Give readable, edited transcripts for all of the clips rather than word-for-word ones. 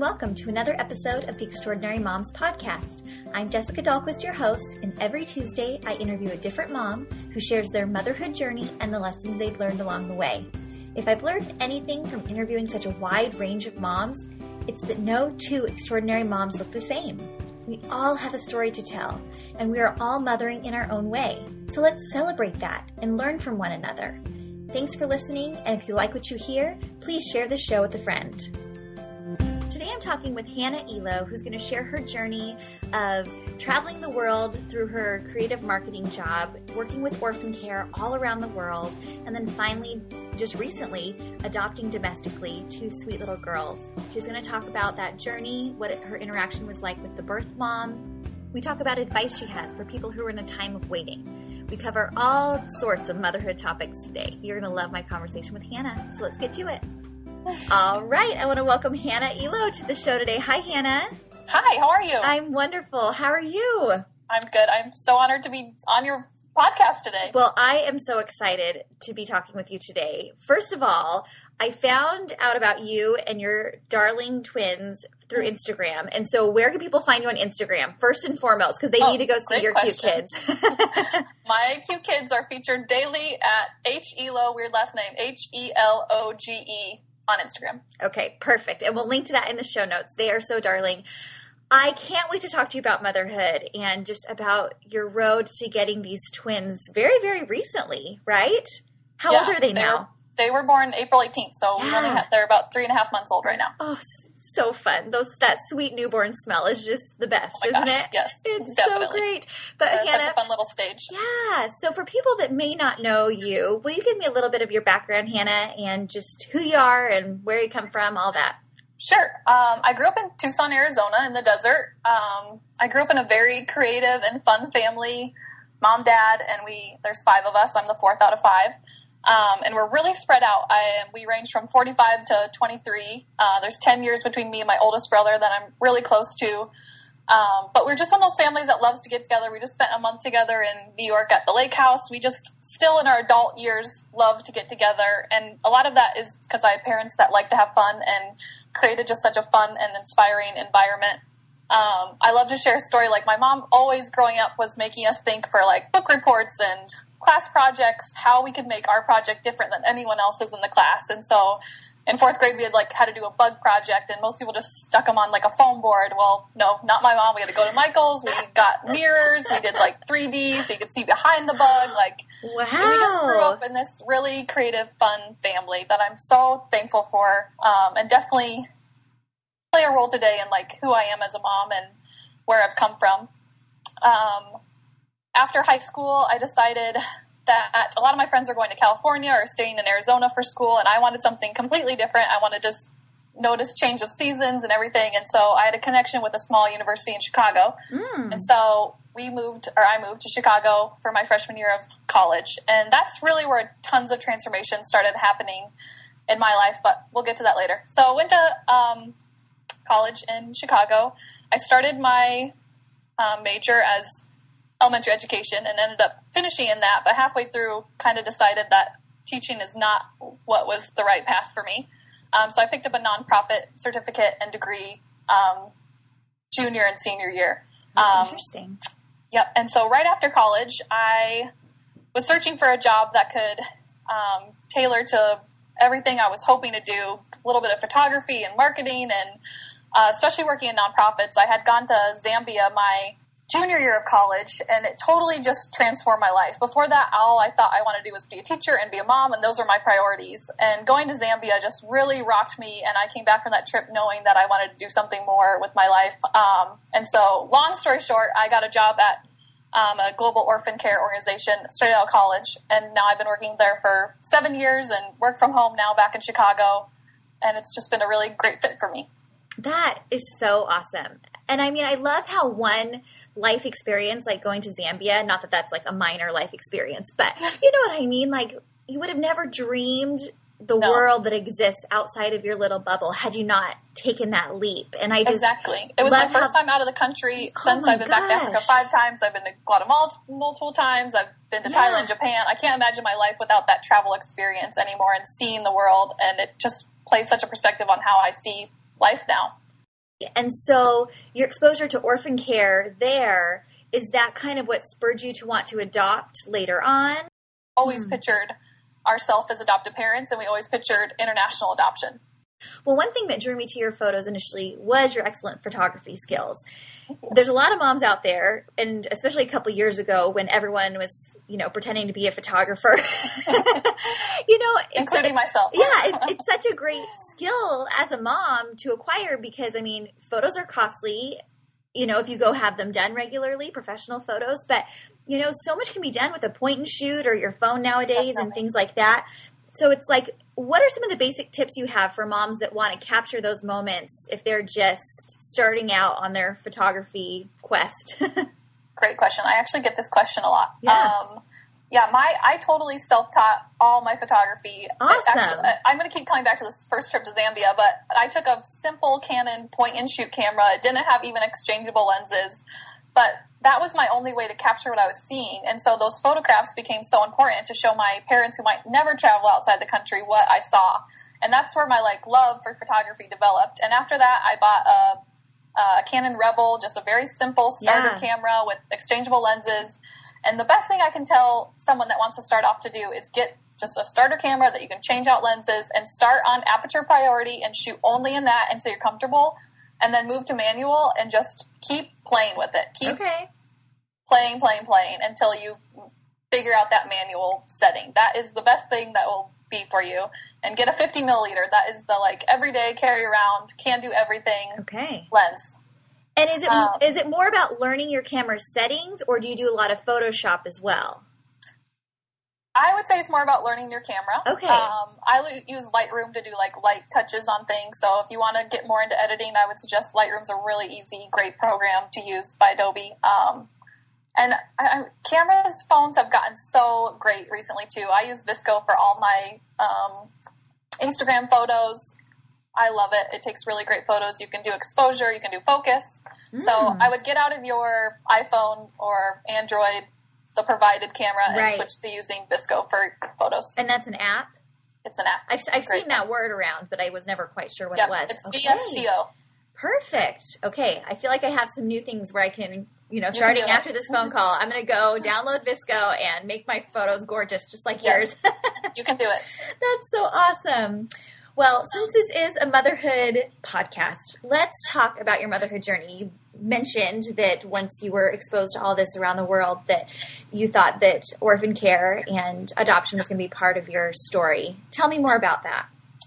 welcome to another episode of the Extraordinary Moms Podcast. I'm Jessica Dahlquist, your host, and every Tuesday I interview a different mom who shares their motherhood journey and the lessons they've learned along the way. If I've learned anything from interviewing such a wide range of moms, it's that no two extraordinary moms look the same. We all have a story to tell, and we are all mothering in our own way. So let's celebrate that and learn from one another. Thanks for listening, and if you like what you hear, please share the show with a friend. Today I'm talking with Hannah Elo, who's going to share her journey of traveling the world through her creative marketing job, working with orphan care all around the world, and then finally, just recently, adopting domestically two sweet little girls. She's going to talk about that journey, what her interaction was like with the birth mom. We talk about advice she has for people who are in a time of waiting. We cover all sorts of motherhood topics today. You're going to love my conversation with Hannah, so let's get to it. All right, I want to welcome Hannah Elo to the show today. Hi, Hannah. Hi, how are you? I'm wonderful. How are you? I'm good. I'm so honored to be on your podcast today. Well, I am so excited to be talking with you today. First of all, I found out about you and your darling twins through Instagram. And so where can people find you on Instagram, first and foremost, because they need to go see your question. Cute kids. My cute kids are featured daily at HELO, weird last name, HELOGE on Instagram. Okay, perfect. And we'll link to that in the show notes. They are so darling. I can't wait to talk to you about motherhood and just about your road to getting these twins very, very recently, right? How old are they now? They were born April 18th, so they're about 3.5 months old right now. Oh, so fun. That sweet newborn smell is just the best, isn't it? Yes, it's definitely. So great. But Hannah, such a fun little stage. Yeah. So for people that may not know you, will you give me a little bit of your background, Hannah, and just who you are and where you come from, all that? Sure. I grew up in Tucson, Arizona in the desert. I grew up in a very creative and fun family, mom, dad, and there's 5 of us. I'm the 4th out of 5. And we're really spread out. We range from 45 to 23. There's 10 years between me and my oldest brother that I'm really close to. But we're just one of those families that loves to get together. We just spent a month together in New York at the lake house. We just still in our adult years love to get together. And a lot of that is because I have parents that like to have fun and created just such a fun and inspiring environment. I love to share a story. Like my mom always growing up was making us think for like book reports and class projects, how we could make our project different than anyone else's in the class. And so in 4th grade, we had to do a bug project, and most people just stuck them on like a foam board. Well, no, not my mom. We had to go to Michael's. We got mirrors. We did like 3D so you could see behind the bug. Wow. And we just grew up in this really creative, fun family that I'm so thankful for, and definitely play a role today in like who I am as a mom and where I've come from. After high school, I decided that a lot of my friends are going to California or staying in Arizona for school, and I wanted something completely different. I wanted to just notice change of seasons and everything, and so I had a connection with a small university in Chicago. And so I moved to Chicago for my freshman year of college, and that's really where tons of transformation started happening in my life, but we'll get to that later. So I went to college in Chicago. I started my major as elementary education and ended up finishing in that, but halfway through kind of decided that teaching is not what was the right path for me. So I picked up a nonprofit certificate and degree junior and senior year. Interesting. Yep. And so right after college, I was searching for a job that could tailor to everything I was hoping to do, a little bit of photography and marketing, and especially working in nonprofits. I had gone to Zambia my junior year of college, and it totally just transformed my life. Before that, all I thought I wanted to do was be a teacher and be a mom, and those were my priorities. And going to Zambia just really rocked me, and I came back from that trip knowing that I wanted to do something more with my life. And so, long story short, I got a job at a global orphan care organization straight out of college, and now I've been working there for 7 years and work from home now back in Chicago, and it's just been a really great fit for me. That is so awesome. And I mean, I love how one life experience, like going to Zambia, not that that's like a minor life experience, but you know what I mean? Like you would have never dreamed the world that exists outside of your little bubble had you not taken that leap. And I just exactly. It was my first time out of the country since I've been back to Africa 5 times. I've been to Guatemala multiple times. I've been to Thailand, Japan. I can't imagine my life without that travel experience anymore and seeing the world. And it just plays such a perspective on how I see life now. And so your exposure to orphan care there, is that kind of what spurred you to want to adopt later on? Always pictured ourselves as adoptive parents, and we always pictured international adoption. Well, one thing that drew me to your photos initially was your excellent photography skills. There's a lot of moms out there, and especially a couple years ago when everyone was, pretending to be a photographer, including myself. Yeah, it's such a great skill as a mom to acquire because, photos are costly, if you go have them done regularly, professional photos, but, so much can be done with a point and shoot or your phone nowadays and things like that. So it's like, what are some of the basic tips you have for moms that want to capture those moments if they're just starting out on their photography quest? Great question. I actually get this question a lot. Yeah. I totally self-taught all my photography. Awesome. Actually, I'm going to keep coming back to this first trip to Zambia, but I took a simple Canon point-and-shoot camera. It didn't have even exchangeable lenses, but that was my only way to capture what I was seeing. And so those photographs became so important to show my parents who might never travel outside the country what I saw. And that's where my love for photography developed. And after that, I bought a Canon Rebel, just a very simple starter camera with exchangeable lenses. And the best thing I can tell someone that wants to start off to do is get just a starter camera that you can change out lenses and start on aperture priority and shoot only in that until you're comfortable. And then move to manual and just keep playing with it. Keep playing until you figure out that manual setting. That is the best thing that will be for you. And get a 50 milliliter. That is the everyday carry around, can do everything lens. And is it more about learning your camera settings, or do you do a lot of Photoshop as well? I would say it's more about learning your camera. Okay. I use Lightroom to do light touches on things. So if you want to get more into editing, I would suggest Lightroom's a really easy, great program to use by Adobe. And cameras, phones have gotten so great recently too. I use VSCO for all my Instagram photos. I love it. It takes really great photos. You can do exposure, you can do focus. So I would get out of your iPhone or Android, the provided camera, and switch to using VSCO for photos. And that's an app? It's an app. I've seen that word around, but I was never quite sure what it was. It's VSCO. Perfect. Okay. I feel like I have some new things where I can, starting after this phone call, I'm going to go download VSCO and make my photos gorgeous, just like yours. You can do it. That's so awesome. Well, since this is a motherhood podcast, let's talk about your motherhood journey. You mentioned that once you were exposed to all this around the world, that you thought that orphan care and adoption was going to be part of your story. Tell me more about that.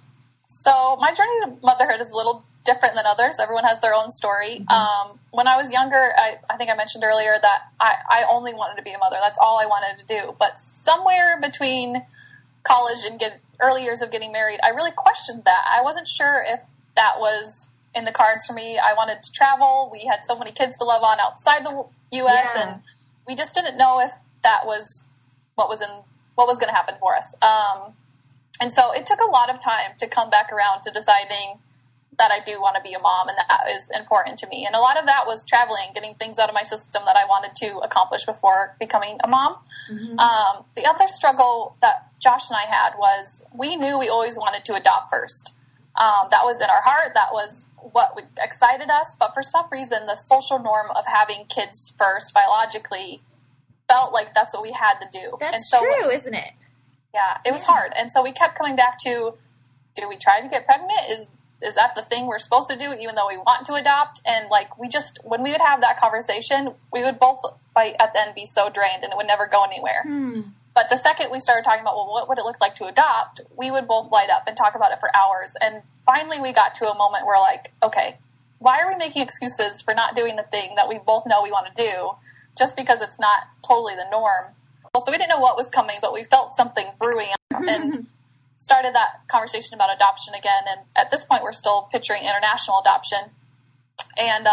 So my journey to motherhood is a little different than others. Everyone has their own story. Mm-hmm. When I was younger, I think I mentioned earlier that I only wanted to be a mother. That's all I wanted to do. But somewhere between college and early years of getting married, I really questioned that. I wasn't sure if that was in the cards for me. I wanted to travel. We had so many kids to love on outside the U.S., and we just didn't know if that was what was going to happen for us. And so it took a lot of time to come back around to deciding that I do want to be a mom, and that is important to me. And a lot of that was traveling, getting things out of my system that I wanted to accomplish before becoming a mom. Mm-hmm. The other struggle that Josh and I had was we knew we always wanted to adopt first. That was in our heart. That was what excited us. But for some reason, the social norm of having kids first biologically felt like that's what we had to do. That's true, isn't it? Yeah, it was hard. And so we kept coming back to, do we try to get pregnant? Is that the thing we're supposed to do, even though we want to adopt? And when we would have that conversation, we would both at the end be so drained and it would never go anywhere. But the second we started talking about, well, what would it look like to adopt? We would both light up and talk about it for hours. And finally we got to a moment where okay, why are we making excuses for not doing the thing that we both know we want to do just because it's not totally the norm? So we didn't know what was coming, but we felt something brewing and started that conversation about adoption again. And at this point, we're still picturing international adoption. And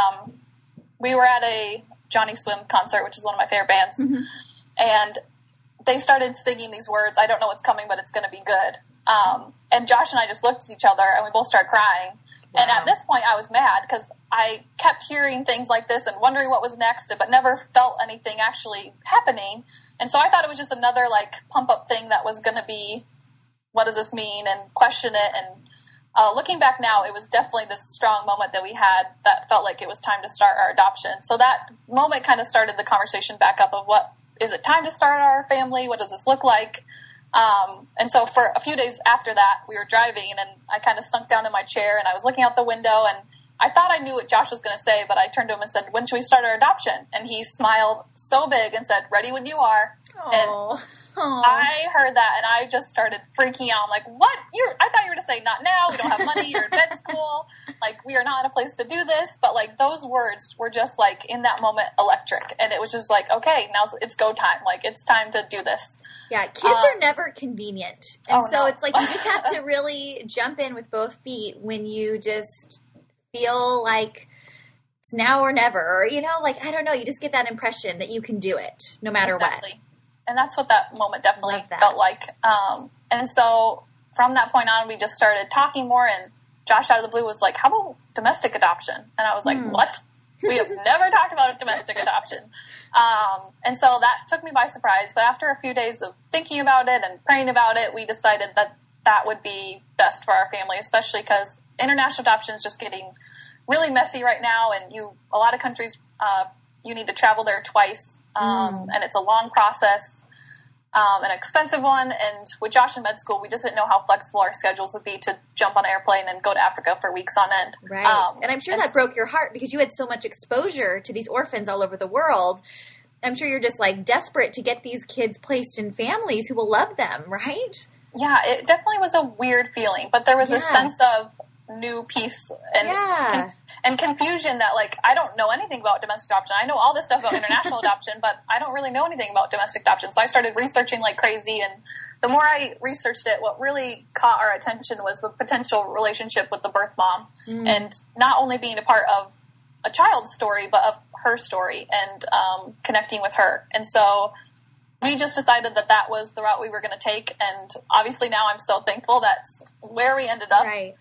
we were at a Johnny Swim concert, which is one of my favorite bands. Mm-hmm. And they started singing these words, "I don't know what's coming, but it's going to be good." And Josh and I just looked at each other and we both started crying. Wow. And at this point, I was mad because I kept hearing things like this and wondering what was next, but never felt anything actually happening. And so I thought it was just another pump up thing that was going to be, what does this mean? And question it. And looking back now, it was definitely this strong moment that we had that felt like it was time to start our adoption. So that moment kind of started the conversation back up of what, is it time to start our family? What does this look like? And so for a few days after that, we were driving and I kind of sunk down in my chair and I was looking out the window and I thought I knew what Josh was going to say, but I turned to him and said, when should we start our adoption? And he smiled so big and said, ready when you are. Aww. And I heard that and I just started freaking out. I'm like, what? I thought you were going to say, not now. We don't have money. You're in med school. Like, we are not in a place to do this. But like, those words were just like, in that moment, electric. And it was just like, okay, now it's go time. Like, it's time to do this. Yeah, kids are never convenient. And so no. it's like, you just have to really jump in with both feet when you just feel like it's now or never. Or, like, I don't know, you just get that impression that you can do it no matter what. And that's what that moment definitely felt like. And so from that point on, we just started talking more, and Josh out of the blue was like, how about domestic adoption? And I was like, what? We have never talked about domestic adoption. And so that took me by surprise. But after a few days of thinking about it and praying about it, we decided that that would be best for our family, especially because international adoption is just getting really messy right now. And a lot of countries, you need to travel there twice, and it's a long process, an expensive one. And with Josh in med school, we just didn't know how flexible our schedules would be to jump on an airplane and go to Africa for weeks on end. Right. And I'm sure that broke your heart because you had so much exposure to these orphans all over the world. I'm sure you're just like desperate to get these kids placed in families who will love them, right? Yeah, it definitely was a weird feeling, but there was a sense of new peace and confusion that, like, I don't know anything about domestic adoption. I know all this stuff about international adoption, but I don't really know anything about domestic adoption. So I started researching like crazy, and the more I researched it, what really caught our attention was the potential relationship with the birth mom, and not only being a part of a child's story, but of her story and connecting with her. And so we just decided that that was the route we were going to take, and obviously now I'm so thankful that's where we ended up. Right.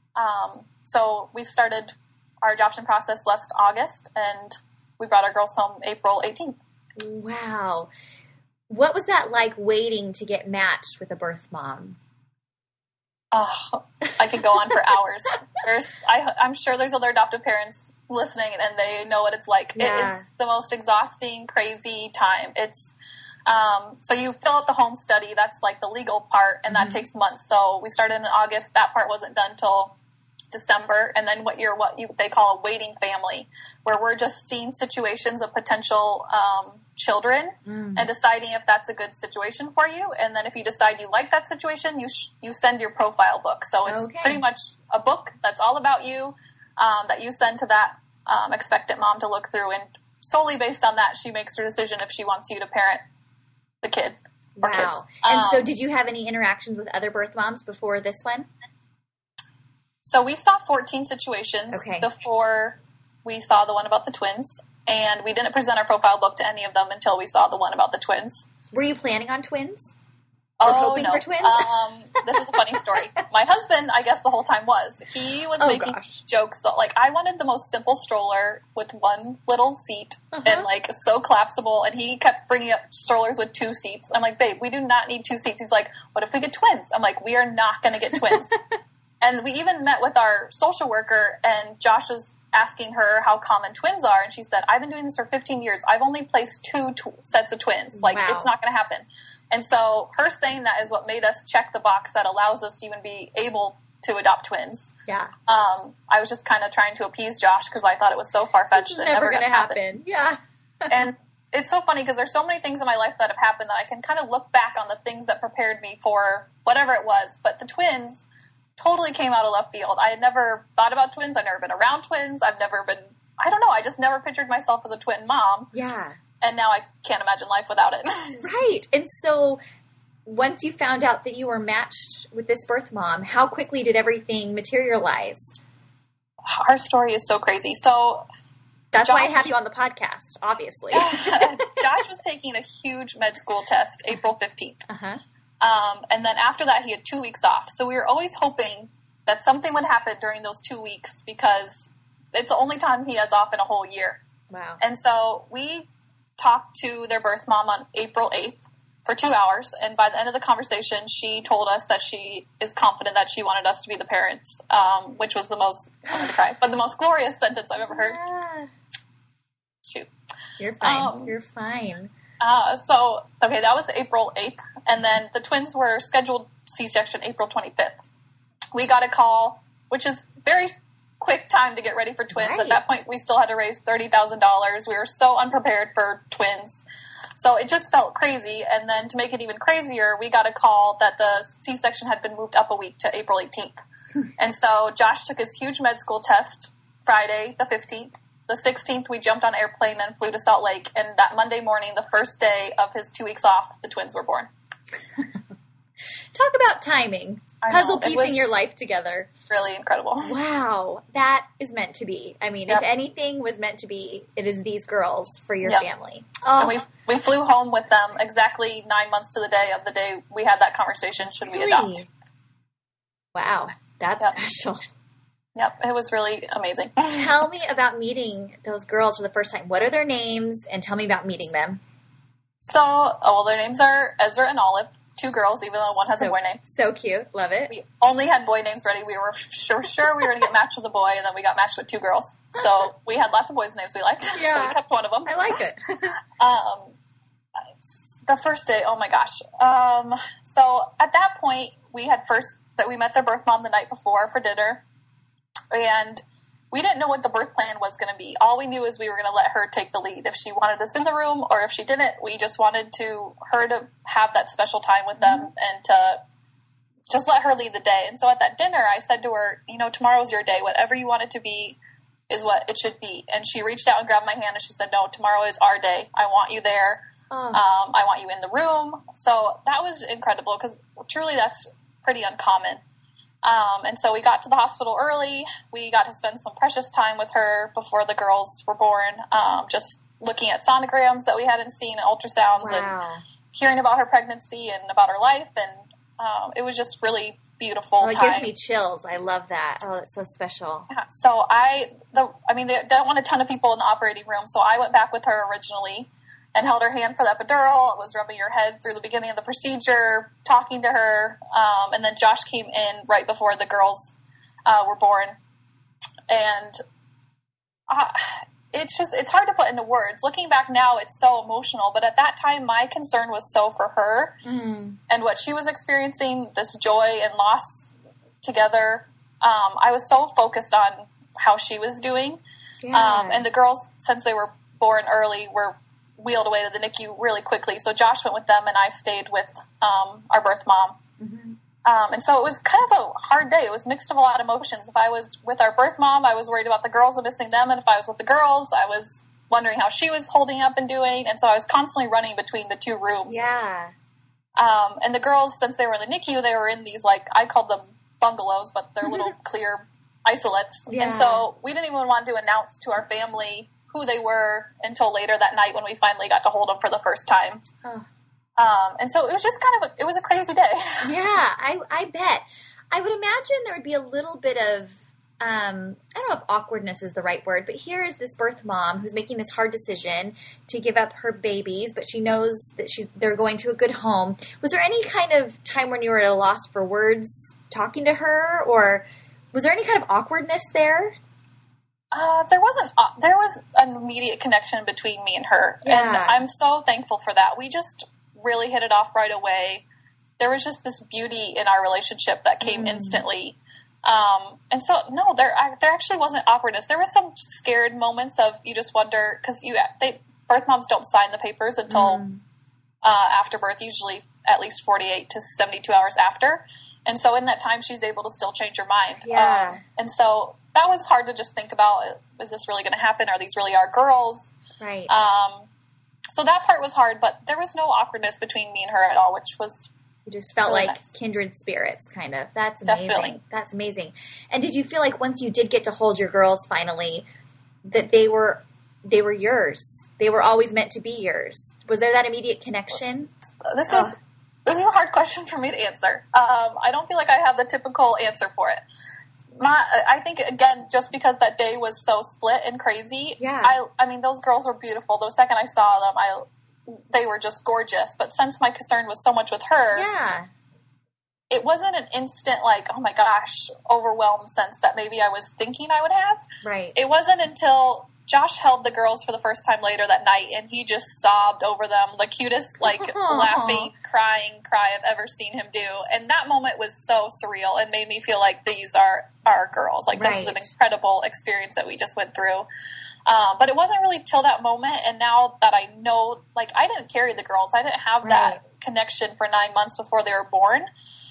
So we started our adoption process last August, and we brought our girls home April 18th. Wow. What was that like waiting to get matched with a birth mom? Oh, I could go on for hours. I'm sure there's other adoptive parents listening, and they know what it's like. Yeah. It is the most exhausting, crazy time. It's so you fill out the home study. That's like the legal part, and that takes months. So we started in August. That part wasn't done till December. And then they call a waiting family, where we're just seeing situations of potential children and deciding if that's a good situation for you. And then if you decide you like that situation, you send your profile book. So it's pretty much a book that's all about you that you send to that expectant mom to look through. And solely based on that, she makes her decision if she wants you to parent the kid or kids. And so did you have any interactions with other birth moms before this one? So we saw 14 situations before we saw the one about the twins, and we didn't present our profile book to any of them until we saw the one about the twins. Were you planning on twins? Or hoping for twins? This is a funny story. My husband, I guess the whole time he was making jokes that, like, I wanted the most simple stroller with one little seat and, like, so collapsible. And he kept bringing up strollers with 2 seats. I'm like, babe, we do not need 2 seats. He's like, what if we get twins? I'm like, we are not going to get twins. And we even met with our social worker, and Josh was asking her how common twins are. And she said, I've been doing this for 15 years. I've only placed 2 sets of twins. Like, it's not going to happen. And so her saying that is what made us check the box that allows us to even be able to adopt twins. Yeah. I was just kind of trying to appease Josh because I thought it was so far-fetched and never going to happen. Yeah. And it's so funny because there's so many things in my life that have happened that I can kind of look back on the things that prepared me for whatever it was. But the twins totally came out of left field. I had never thought about twins. I've never been around twins. I just never pictured myself as a twin mom. Yeah. And now I can't imagine life without it. Right. And so once you found out that you were matched with this birth mom, how quickly did everything materialize? Our story is so crazy. So that's why I have you on the podcast, obviously. Josh was taking a huge med school test April 15th. And then after that, he had 2 weeks off. So we were always hoping that something would happen during those 2 weeks because it's the only time he has off in a whole year. Wow. And so we talked to their birth mom on April 8th, for 2 hours. And by the end of the conversation, she told us that she is confident that she wanted us to be the parents, which was the most, I'm going to cry, but the most glorious sentence I've ever heard. Yeah. Shoot. You're fine. You're fine. Okay, that was April 8th. And then the twins were scheduled C-section April 25th. We got a call, which is very quick time to get ready for twins. Right. At that point, we still had to raise $30,000. We were so unprepared for twins. So it just felt crazy. And then to make it even crazier, we got a call that the C-section had been moved up a week to April 18th. And so Josh took his huge med school test Friday, the 15th. The 16th, we jumped on an airplane and flew to Salt Lake. And that Monday morning, the first day of his 2 weeks off, the twins were born. Talk about timing. Puzzle piecing your life together. Really incredible. Wow. That is meant to be. I mean, if anything was meant to be, it is these girls for your family. Oh. And we flew home with them exactly 9 months to the day we had that conversation, should we adopt. Wow. That's special. Yep. It was really amazing. Tell me about meeting those girls for the first time. What are their names? And tell me about meeting them. So, their names are Ezra and Olive. 2 girls, even though one has a boy name. So cute. Love it. We only had boy names ready. We were sure we were going to get matched with a boy, and then we got matched with 2 girls. So we had lots of boys' names we liked. Yeah. So we kept one of them. I like it. The first day, oh my gosh. So at that point, we met their birth mom the night before for dinner, and we didn't know what the birth plan was going to be. All we knew is we were going to let her take the lead. If she wanted us in the room or if she didn't, we just wanted her to have that special time with them and to just let her lead the day. And so at that dinner, I said to her, tomorrow's your day. Whatever you want it to be is what it should be. And she reached out and grabbed my hand and she said, no, tomorrow is our day. I want you there. I want you in the room. So that was incredible because truly that's pretty uncommon. And so we got to the hospital early. We got to spend some precious time with her before the girls were born, just looking at sonograms that we hadn't seen and ultrasounds and hearing about her pregnancy and about her life. And it was just really beautiful time. It gives me chills. I love that. Oh, that's so special. Yeah. So they don't want a ton of people in the operating room. So I went back with her originally and held her hand for the epidural. I was rubbing her head through the beginning of the procedure, talking to her. And then Josh came in right before the girls were born. And it's hard to put into words. Looking back now, it's so emotional. But at that time, my concern was so for her and what she was experiencing, this joy and loss together. I was so focused on how she was doing. Yeah. And the girls, since they were born early, were wheeled away to the NICU really quickly. So Josh went with them and I stayed with our birth mom. Mm-hmm. And so it was kind of a hard day. It was mixed of a lot of emotions. If I was with our birth mom, I was worried about the girls and missing them. And if I was with the girls, I was wondering how she was holding up and doing. And so I was constantly running between the 2 rooms. Yeah. And the girls, since they were in the NICU, they were in these, I called them bungalows, but they're little clear isolates. Yeah. And so we didn't even want to announce to our family who they were until later that night when we finally got to hold them for the first time. Oh. And so it was just it was a crazy day. Yeah, I bet. I would imagine there would be a little bit of, I don't know if awkwardness is the right word, but here is this birth mom who's making this hard decision to give up her babies, but she knows that they're going to a good home. Was there any kind of time when you were at a loss for words talking to her, or was there any kind of awkwardness there? There was an immediate connection between me and her. Yeah. And I'm so thankful for that. We just really hit it off right away. There was just this beauty in our relationship that came instantly. And so, no, there actually wasn't awkwardness. There were some scared moments of, you just wonder, because birth moms don't sign the papers until after birth, usually at least 48 to 72 hours after. And so in that time, she's able to still change her mind. Yeah. And so that was hard to just think about. Is this really going to happen? Are these really our girls? Right. So that part was hard, but there was no awkwardness between me and her at all, which was You just felt really like nice. Kindred spirits, kind of. That's amazing. Definitely. That's amazing. And did you feel like once you did get to hold your girls finally, that they were yours? They were always meant to be yours. Was there that immediate connection? This is a hard question for me to answer. I don't feel like I have the typical answer for it. I think, again, just because that day was so split and crazy, yeah. I mean, those girls were beautiful. The second I saw them, they were just gorgeous. But since my concern was so much with her, Yeah. it wasn't an instant, like, oh my gosh, overwhelmed sense that maybe I was thinking I would have. Right. It wasn't until Josh held the girls for the first time later that night, and he just sobbed over them, the cutest, like, laughing, crying cry I've ever seen him do. And that moment was so surreal and made me feel like these are our girls. Like, this is an incredible experience that we just went through. But it wasn't really till that moment, and now that I know, like, I didn't carry the girls. I didn't have that connection for 9 months before they were born.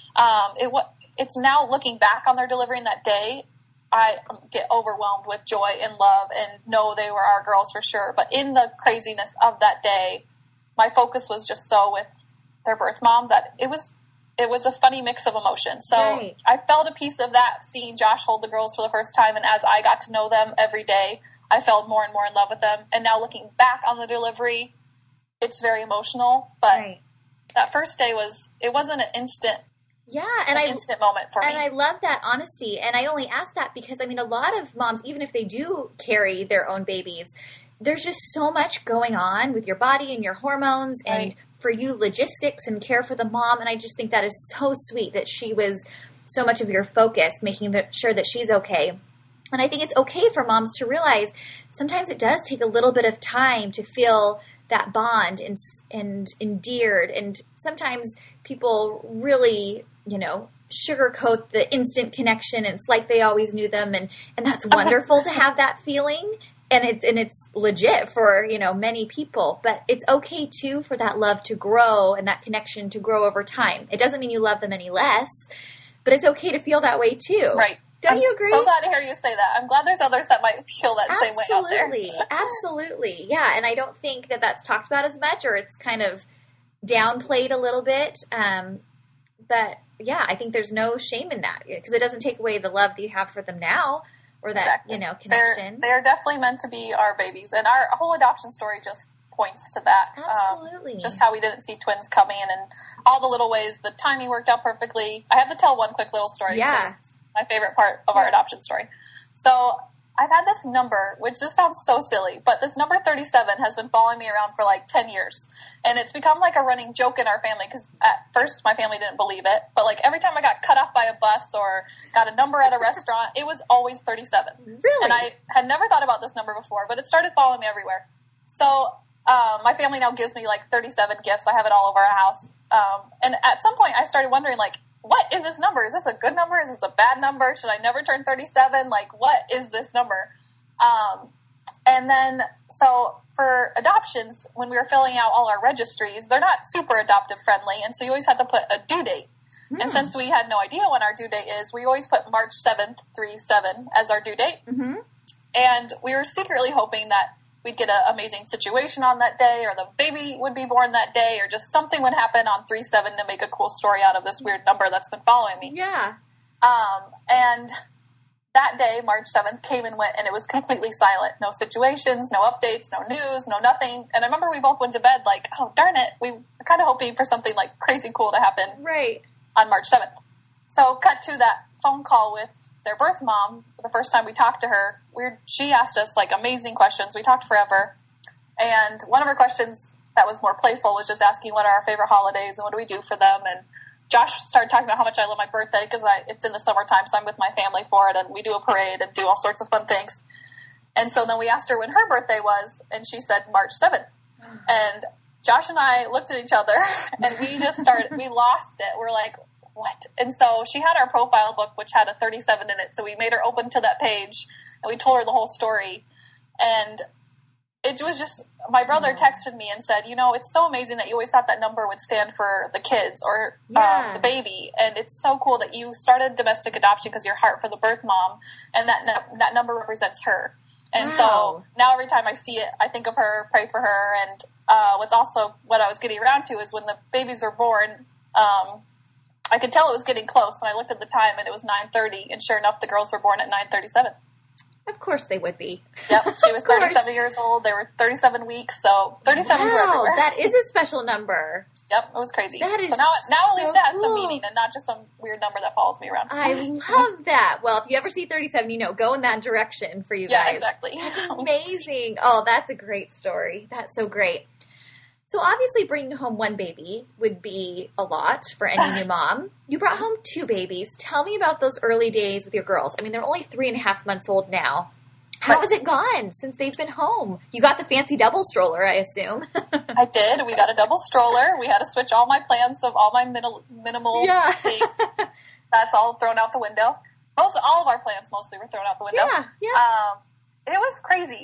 It's now looking back on their delivery in that day, I get overwhelmed with joy and love and know they were our girls for sure. But in the craziness of that day, my focus was just so with their birth mom that it was a funny mix of emotions. So I felt a piece of that seeing Josh hold the girls for the first time. And as I got to know them every day, I fell more and more in love with them. And now looking back on the delivery, it's very emotional. But that first day it wasn't an instant. Yeah, and instant moment for me. And I love that honesty. And I only ask that because, I mean, a lot of moms, even if they do carry their own babies, there's just so much going on with your body and your hormones and for you, logistics and care for the mom. And I just think that is so sweet that she was so much of your focus, making sure that she's okay. And I think it's okay for moms to realize sometimes it does take a little bit of time to feel that bond and endeared. And sometimes people really, sugarcoat the instant connection. And it's like they always knew them. And that's wonderful to have that feeling. And it's legit for, many people. But it's okay, too, for that love to grow and that connection to grow over time. It doesn't mean you love them any less, but it's okay to feel that way, too. Right. Don't you agree? I'm so glad to hear you say that. I'm glad there's others that might feel that same way out there. Absolutely. Yeah, and I don't think that that's talked about as much, or it's kind of downplayed a little bit. But, yeah, I think there's no shame in that because it doesn't take away the love that you have for them now or that, connection. They're definitely meant to be our babies. And our whole adoption story just points to that. Absolutely. Just how we didn't see twins coming and all the little ways the timing worked out perfectly. I have to tell one quick little story. Yeah. It's my favorite part of our adoption story. So I've had this number, which just sounds so silly, but this number 37 has been following me around for like 10 years. And it's become like a running joke in our family because at first my family didn't believe it. But like every time I got cut off by a bus or got a number at a restaurant, it was always 37. Really? And I had never thought about this number before, but it started following me everywhere. So my family now gives me like 37 gifts. I have it all over our house. And at some point I started wondering, like, what is this number? Is this a good number? Is this a bad number? Should I never turn 37? Like, what is this number? And then, so for adoptions, when we were filling out all our registries, they're not super adoptive friendly. And so you always had to put a due date. And since we had no idea when our due date is, we always put March 7th, 3/7 as our due date. Mm-hmm. And we were secretly hoping that we'd get an amazing situation on that day, or the baby would be born that day, or just something would happen on 3/7 to make a cool story out of this weird number that's been following me. Yeah. And that day, March 7th, came and went, and it was completely silent. No situations, no updates, no news, no nothing. And I remember we both went to bed like, oh, darn it. We were kind of hoping for something like crazy cool to happen on March 7th. So cut to that phone call with their birth mom. The first time we talked to her, she asked us like amazing questions. We talked forever. And one of her questions that was more playful was just asking what are our favorite holidays and what do we do for them. And Josh started talking about how much I love my birthday because it's in the summertime, so I'm with my family for it, and we do a parade and do all sorts of fun things. And so then we asked her when her birthday was, and she said March 7th. And Josh and I looked at each other, and we lost it. We're like, what? And so she had our profile book, which had a 37 in it, so we made her open to that page, and we told her the whole story. And it was just, my brother texted me and said, it's so amazing that you always thought that number would stand for the kids or the baby. And it's so cool that you started domestic adoption because your heart for the birth mom, and that number represents her. And so now every time I see it, I think of her, pray for her. And what I was getting around to is when the babies were born, I could tell it was getting close. And I looked at the time and it was 9:30. And sure enough, the girls were born at 9:37. Of course they would be. Yep, she was 37 years old. They were 37 weeks, so 37s were everywhere. That is a special number. Yep, it was crazy. That is so now at least it has cool. some meaning and not just some weird number that follows me around. I love that. Well, if you ever see 37, go in that direction for you guys. Yeah, exactly. That's amazing. Oh, that's a great story. That's so great. So obviously bringing home one baby would be a lot for any new mom. You brought home 2 babies. Tell me about those early days with your girls. I mean, they're only 3.5 months old now. How has it gone since they've been home? You got the fancy double stroller, I assume. I did. We got a double stroller. We had to switch all my plans of all my minimal things. That's all thrown out the window. All of our plans mostly were thrown out the window. Yeah. It was crazy.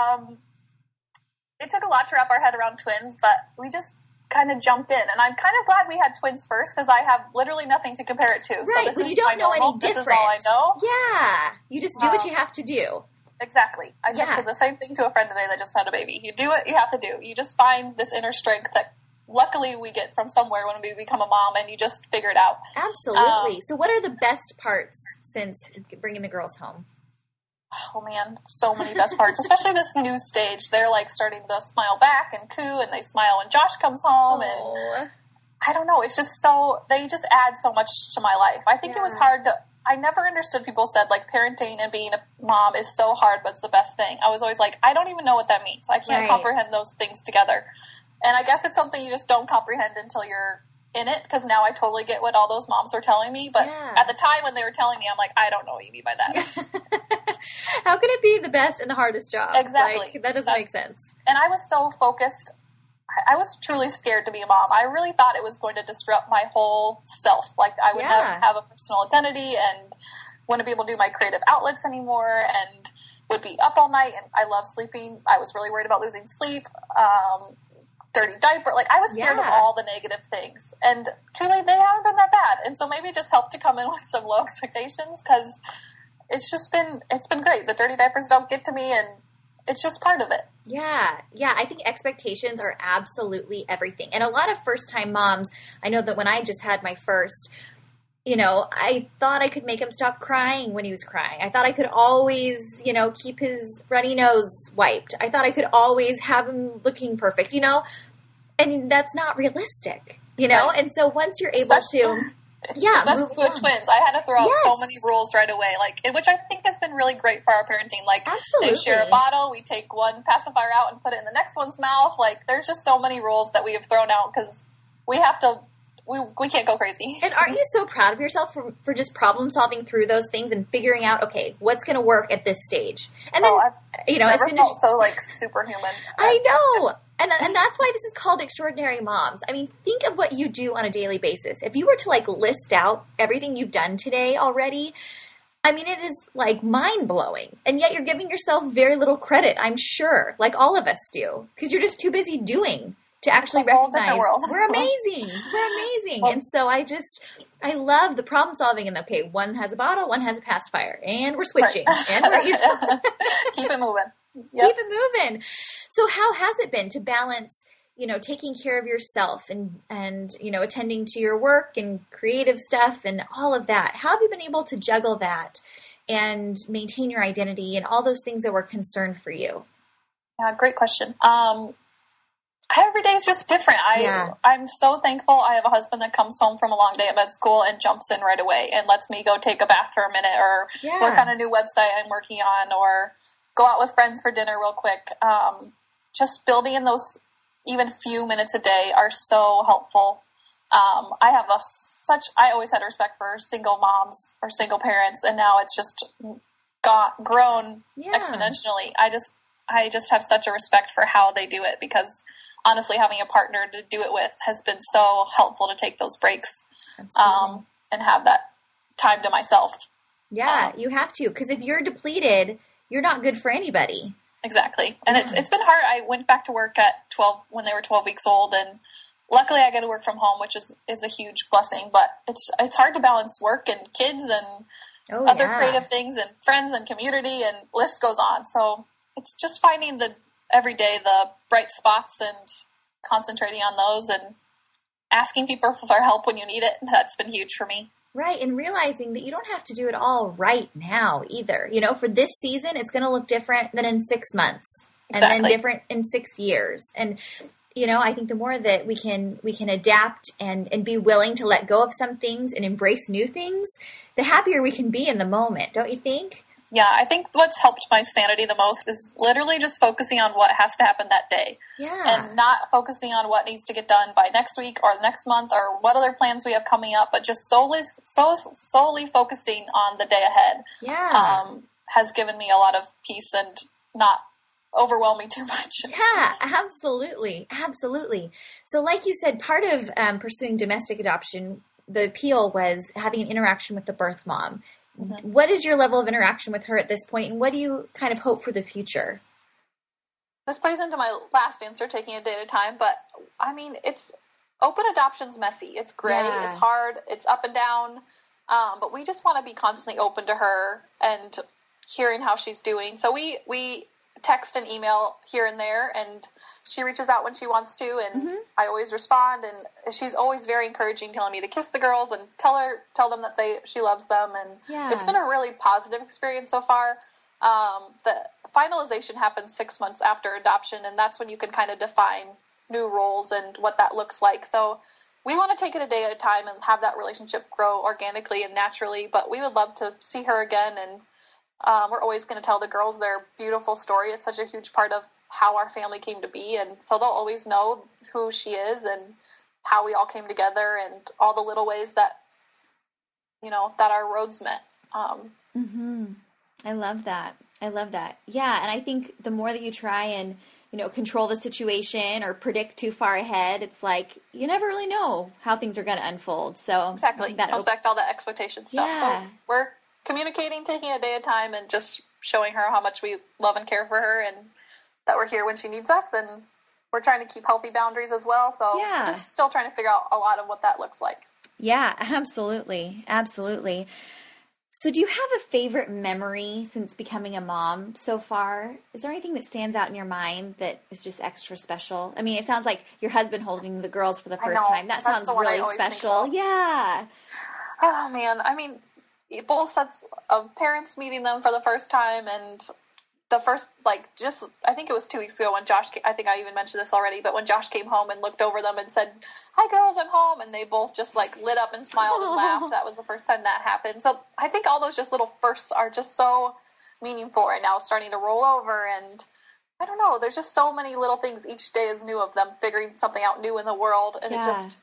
It took a lot to wrap our head around twins, but we just kind of jumped in. And I'm kind of glad we had twins first because I have literally nothing to compare it to. Right. So this is you don't know normal. any different. This is all I know. Yeah. You just do what you have to do. Exactly. I texted the same thing to a friend today that just had a baby. You do what you have to do. You just find this inner strength that luckily we get from somewhere when we become a mom, and you just figure it out. Absolutely. So what are the best parts since bringing the girls home? Oh man, so many best parts, especially this new stage. They're like starting to smile back and coo, and they smile when Josh comes home. And I don't know, it's just they just add so much to my life. I think it was hard I never understood people said like parenting and being a mom is so hard, but it's the best thing. I was always like, I don't even know what that means. I can't comprehend those things together. And I guess it's something you just don't comprehend until you're in it, because now I totally get what all those moms were telling me. But at the time when they were telling me, I'm like, I don't know what you mean by that. How can it be the best and the hardest job? Exactly. That doesn't make sense. And I was so focused. I was truly scared to be a mom. I really thought it was going to disrupt my whole self. Like I would never have a personal identity and wouldn't be able to do my creative outlets anymore, and would be up all night. And I love sleeping. I was really worried about losing sleep. Dirty diaper. Like I was scared of all the negative things, and truly they haven't been that bad. And so maybe it just helped to come in with some low expectations, because it's been great. The dirty diapers don't get to me, and it's just part of it. Yeah. I think expectations are absolutely everything. And a lot of first-time moms, I know that when I just had my first, I thought I could make him stop crying when he was crying. I thought I could always, keep his runny nose wiped. I thought I could always have him looking perfect, and that's not realistic, Right. And so once you're able to... especially with twins. I had to throw out so many rules right away, which I think has been really great for our parenting. Like, absolutely. They share a bottle, we take one pacifier out and put it in the next one's mouth. Like, there's just so many rules that we have thrown out because we have to. We can't go crazy. And aren't you so proud of yourself for just problem solving through those things and figuring out, okay, what's going to work at this stage? And then, as soon as so superhuman. I know. And that's why this is called Extraordinary Moms. I mean, think of what you do on a daily basis. If you were to list out everything you've done today already, I mean, it is mind blowing. And yet you're giving yourself very little credit, I'm sure, like all of us do, because you're just too busy doing to actually recognize we're amazing. Well, and so I love the problem solving, and okay, one has a bottle, one has a pacifier, and we're switching. Right. And keep it moving. Yep. Keep it moving. So how has it been to balance, taking care of yourself and attending to your work and creative stuff and all of that? How have you been able to juggle that and maintain your identity and all those things that were concerned for you? Yeah, great question. Every day is just different. I'm so thankful. I have a husband that comes home from a long day at med school and jumps in right away and lets me go take a bath for a minute or work on a new website I'm working on or go out with friends for dinner real quick. Just building in those even few minutes a day are so helpful. I always had respect for single moms or single parents, and now it's just grown exponentially. I just have such a respect for how they do it, because honestly, having a partner to do it with has been so helpful to take those breaks and have that time to myself. Yeah, you have to, because if you're depleted, you're not good for anybody. Exactly. And it's been hard. I went back to work at 12 when they were 12 weeks old, and luckily I get to work from home, which is a huge blessing, but it's hard to balance work and kids and other creative things and friends and community, and list goes on. So it's just finding every day the bright spots and concentrating on those and asking people for help when you need it. That's been huge for me. Right, and realizing that you don't have to do it all right now either. For this season, it's going to look different than in 6 months, and then different in 6 years. And I think the more that we can adapt and be willing to let go of some things and embrace new things, the happier we can be in the moment. Don't you think? Yeah, I think what's helped my sanity the most is literally just focusing on what has to happen that day. Yeah. And not focusing on what needs to get done by next week or next month or what other plans we have coming up, but just solely focusing on the day ahead. Yeah. Has given me a lot of peace and not overwhelm me too much. Yeah, absolutely. Absolutely. So like you said, part of pursuing domestic adoption, the appeal was having an interaction with the birth mom. Mm-hmm. What is your level of interaction with her at this point, and what do you kind of hope for the future? This plays into my last answer, taking a day at a time, but I mean, open adoption's messy. It's gritty, It's hard, it's up and down, but we just want to be constantly open to her and hearing how she's doing. So we text and email here and there, and she reaches out when she wants to, and mm-hmm. I always respond, and she's always very encouraging, telling me to kiss the girls and tell them that she loves them, and it's been a really positive experience so far. The finalization happens 6 months after adoption, and that's when you can kind of define new roles and what that looks like. So we want to take it a day at a time and have that relationship grow organically and naturally, but we would love to see her again, and we're always going to tell the girls their beautiful story. It's such a huge part of how our family came to be, and so they'll always know who she is and how we all came together and all the little ways that, that our roads met. Mm-hmm. I love that. Yeah, and I think the more that you try and, control the situation or predict too far ahead, it's like you never really know how things are going to unfold. So exactly, that goes back to all that expectation stuff. Yeah. So we're communicating, taking a day at a time, and just showing her how much we love and care for her, and that we're here when she needs us, and we're trying to keep healthy boundaries as well. So we're just still trying to figure out a lot of what that looks like. Yeah, absolutely. Absolutely. So do you have a favorite memory since becoming a mom so far? Is there anything that stands out in your mind that is just extra special? I mean, it sounds like your husband holding the girls for the first time. That sounds really special. Yeah. Oh, man. I mean, both sets of parents meeting them for the first time, and the first, I think it was 2 weeks ago when Josh came, I think I even mentioned this already, but when Josh came home and looked over them and said, "Hi girls, I'm home," and they both just lit up and smiled and laughed. That was the first time that happened. So I think all those just little firsts are just so meaningful right now, starting to roll over, and I don't know, there's just so many little things. Each day is new of them figuring something out new in the world, and it just,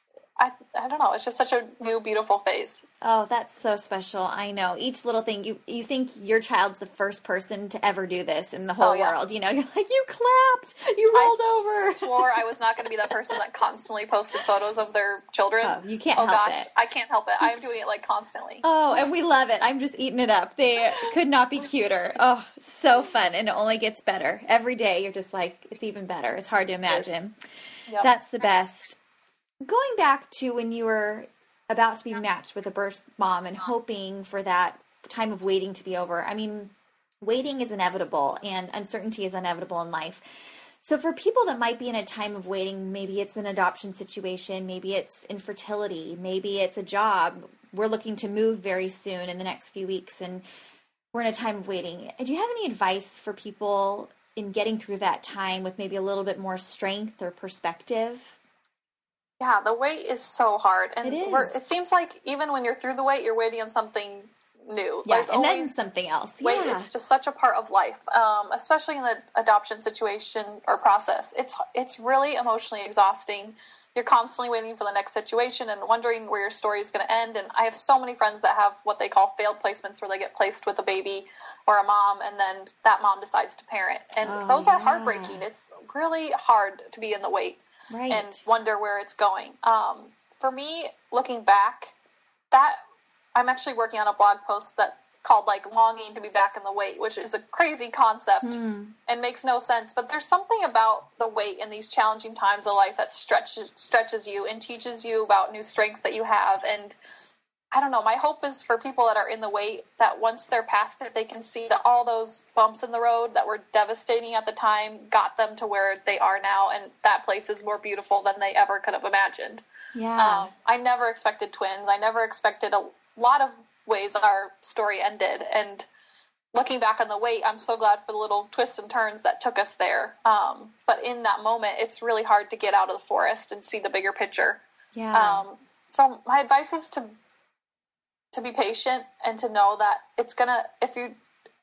I don't know, it's just such a new, beautiful phase. Oh, that's so special. I know. Each little thing, you think your child's the first person to ever do this in the whole world. You're like, you clapped, you rolled over. I swore I was not going to be that person that constantly posted photos of their children. Oh, you can't help it. I can't help it. I'm doing it constantly. Oh, and we love it. I'm just eating it up. They could not be cuter. Oh, so fun. And it only gets better. Every day you're just like, it's even better. It's hard to imagine. Yep. That's the best. Going back to when you were about to be matched with a birth mom and hoping for that time of waiting to be over. I mean, waiting is inevitable and uncertainty is inevitable in life. So for people that might be in a time of waiting, maybe it's an adoption situation, maybe it's infertility, maybe it's a job. We're looking to move very soon in the next few weeks, and we're in a time of waiting. Do you have any advice for people in getting through that time with maybe a little bit more strength or perspective? Yeah, the wait is so hard. And it is. It seems like even when you're through the wait, you're waiting on something new. Yeah, and then something else. Wait is just such a part of life, especially in the adoption situation or process. It's really emotionally exhausting. You're constantly waiting for the next situation and wondering where your story is going to end. And I have so many friends that have what they call failed placements, where they get placed with a baby or a mom, and then that mom decides to parent. And those are heartbreaking. It's really hard to be in the wait. Right. And wonder where it's going. For me, looking back, that I'm actually working on a blog post that's called longing to be back in the wait, which is a crazy concept and makes no sense. But there's something about the wait in these challenging times of life that stretches you and teaches you about new strengths that you have. And I don't know, my hope is for people that are in the wait that once they're past it, they can see that all those bumps in the road that were devastating at the time got them to where they are now, and that place is more beautiful than they ever could have imagined. Yeah. I never expected twins. I never expected a lot of ways our story ended, and looking back on the wait, I'm so glad for the little twists and turns that took us there. But in that moment, it's really hard to get out of the forest and see the bigger picture. Yeah. So my advice is to be patient and to know that it's gonna, if you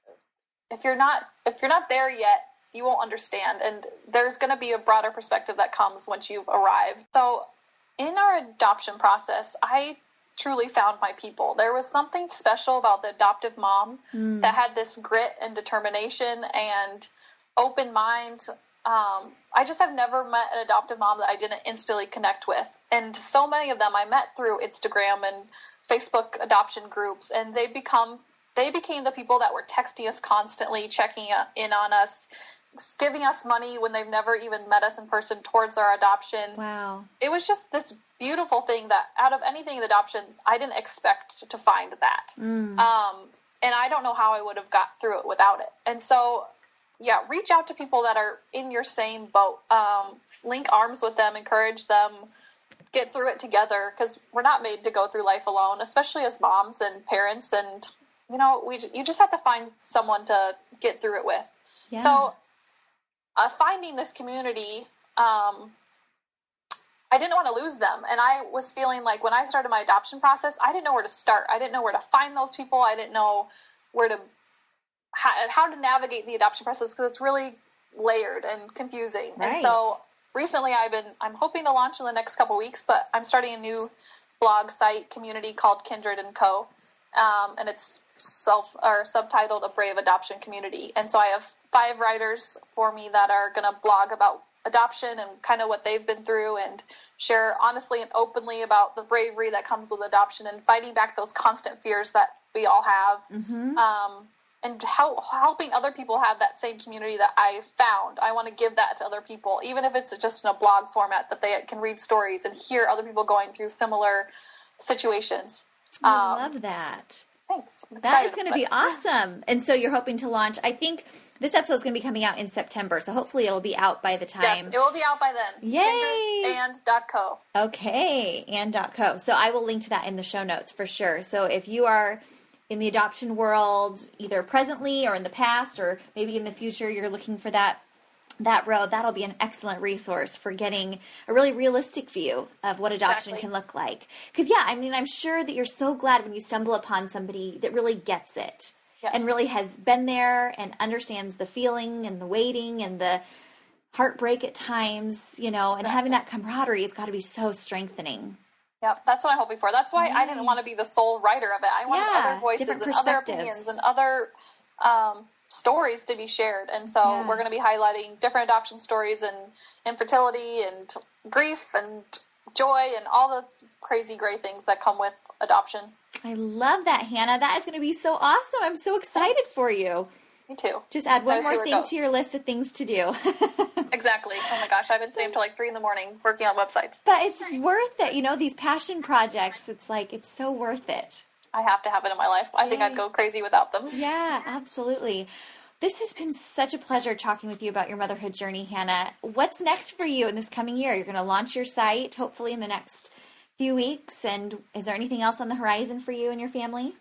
if you're not there yet, you won't understand. And there's going to be a broader perspective that comes once you've arrived. So in our adoption process, I truly found my people. There was something special about the adoptive mom that had this grit and determination and open mind. I just have never met an adoptive mom that I didn't instantly connect with. And so many of them I met through Instagram and Facebook adoption groups, and they became the people that were texting us constantly, checking in on us, giving us money when they've never even met us in person towards our adoption. Wow. It was just this beautiful thing that out of anything in adoption, I didn't expect to find that. And I don't know how I would have got through it without it. And so, yeah, reach out to people that are in your same boat. Link arms with them, encourage them, get through it together, because we're not made to go through life alone, especially as moms and parents. And, you just have to find someone to get through it with. Yeah. So finding this community, I didn't want to lose them. And I was feeling like when I started my adoption process, I didn't know where to start. I didn't know where to find those people. I didn't know how to navigate the adoption process, because it's really layered and confusing. Right. And so recently I'm hoping to launch in the next couple weeks, but I'm starting a new blog site community called Kindred & Co. And it's subtitled A Brave Adoption Community. And so I have 5 writers for me that are going to blog about adoption and kind of what they've been through, and share honestly and openly about the bravery that comes with adoption and fighting back those constant fears that we all have. And helping other people have that same community that I found. I want to give that to other people, even if it's just in a blog format, that they can read stories and hear other people going through similar situations. I love that. Thanks. That is going to be awesome. And so you're hoping to launch, I think this episode is going to be coming out in September, so hopefully it'll be out by the time. Yes, it will be out by then. Yay! And .co. Okay, and .co. So I will link to that in the show notes for sure. So if you are in the adoption world, either presently or in the past, or maybe in the future, you're looking for that road, that'll be an excellent resource for getting a really realistic view of what adoption can look like. Because, I'm sure that you're so glad when you stumble upon somebody that really gets it. Yes. And really has been there and understands the feeling and the waiting and the heartbreak at times, and having that camaraderie has got to be so strengthening. Yep, that's what I'm hoping for. That's why I didn't want to be the sole writer of it. I wanted other voices and other opinions and other stories to be shared. And so we're going to be highlighting different adoption stories and infertility and grief and joy and all the crazy great things that come with adoption. I love that, Hannah. That is going to be so awesome. I'm so excited for you. Me too. Just add one more thing to your list of things to do. Exactly. Oh my gosh, I've been staying till 3 a.m. working on websites. But it's worth it. These passion projects, it's so worth it. I have to have it in my life. I think I'd go crazy without them. Yeah, absolutely. This has been such a pleasure talking with you about your motherhood journey, Hannah. What's next for you in this coming year? You're going to launch your site, hopefully in the next few weeks. And is there anything else on the horizon for you and your family?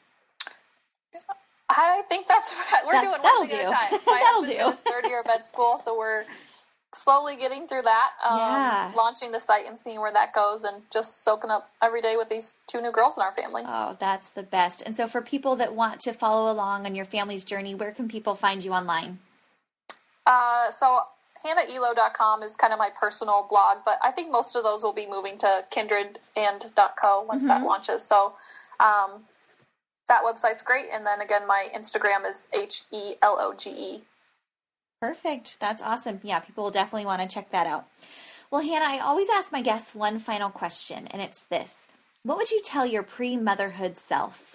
I think that's right. We're doing one thing at a time. My husband's in his 3rd year of med school, so we're slowly getting through that, launching the site and seeing where that goes, and just soaking up every day with these 2 new girls in our family. Oh, that's the best. And so for people that want to follow along on your family's journey, where can people find you online? So HannahElo.com is kind of my personal blog, but I think most of those will be moving to Kindred and .co once that launches. So that website's great. And then again, my Instagram is HELOGE. Perfect. That's awesome. Yeah, people will definitely want to check that out. Well, Hannah, I always ask my guests one final question, and it's this. What would you tell your pre-motherhood self?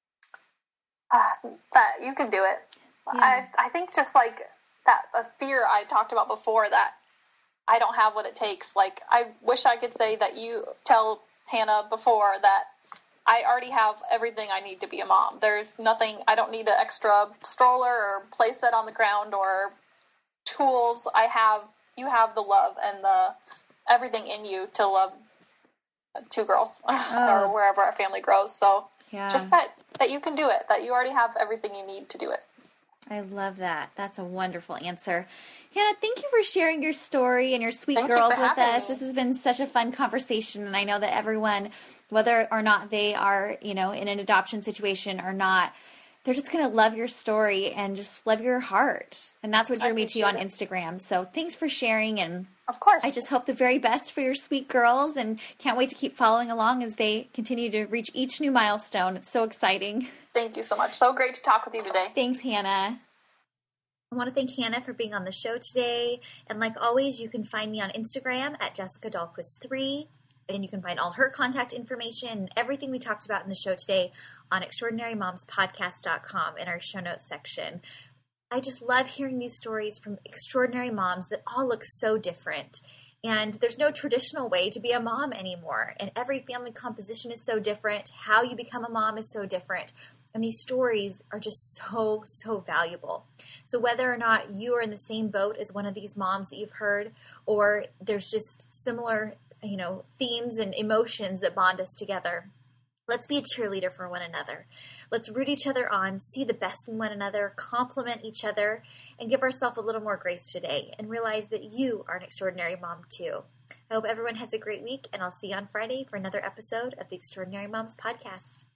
That you can do it. Yeah. I think just like that fear I talked about before, that I don't have what it takes. Like, I wish I could say that you tell Hannah before that I already have everything I need to be a mom. There's nothing, I don't need an extra stroller or place that on the ground or tools. You have the love and the everything in you to love 2 girls or wherever our family grows. So just that you can do it, that you already have everything you need to do it. I love that. That's a wonderful answer. Hannah, thank you for sharing your story and your sweet girls with us. This has been such a fun conversation, and I know that everyone, whether or not they are, in an adoption situation or not, they're just going to love your story and just love your heart. And that's what drew me to you on it. Instagram. So thanks for sharing. And of course, I just hope the very best for your sweet girls and can't wait to keep following along as they continue to reach each new milestone. It's so exciting. Thank you so much. So great to talk with you today. Thanks, Hannah. I want to thank Hannah for being on the show today. And like always, you can find me on Instagram at Jessica Dahlquist 3. And you can find all her contact information and everything we talked about in the show today on extraordinarymomspodcast.com in our show notes section. I just love hearing these stories from extraordinary moms that all look so different. And there's no traditional way to be a mom anymore. And every family composition is so different. How you become a mom is so different. And these stories are just so, so valuable. So whether or not you are in the same boat as one of these moms that you've heard, or there's just similar themes and emotions that bond us together. Let's be a cheerleader for one another. Let's root each other on, see the best in one another, compliment each other, and give ourselves a little more grace today and realize that you are an extraordinary mom too. I hope everyone has a great week, and I'll see you on Friday for another episode of the Extraordinary Moms Podcast.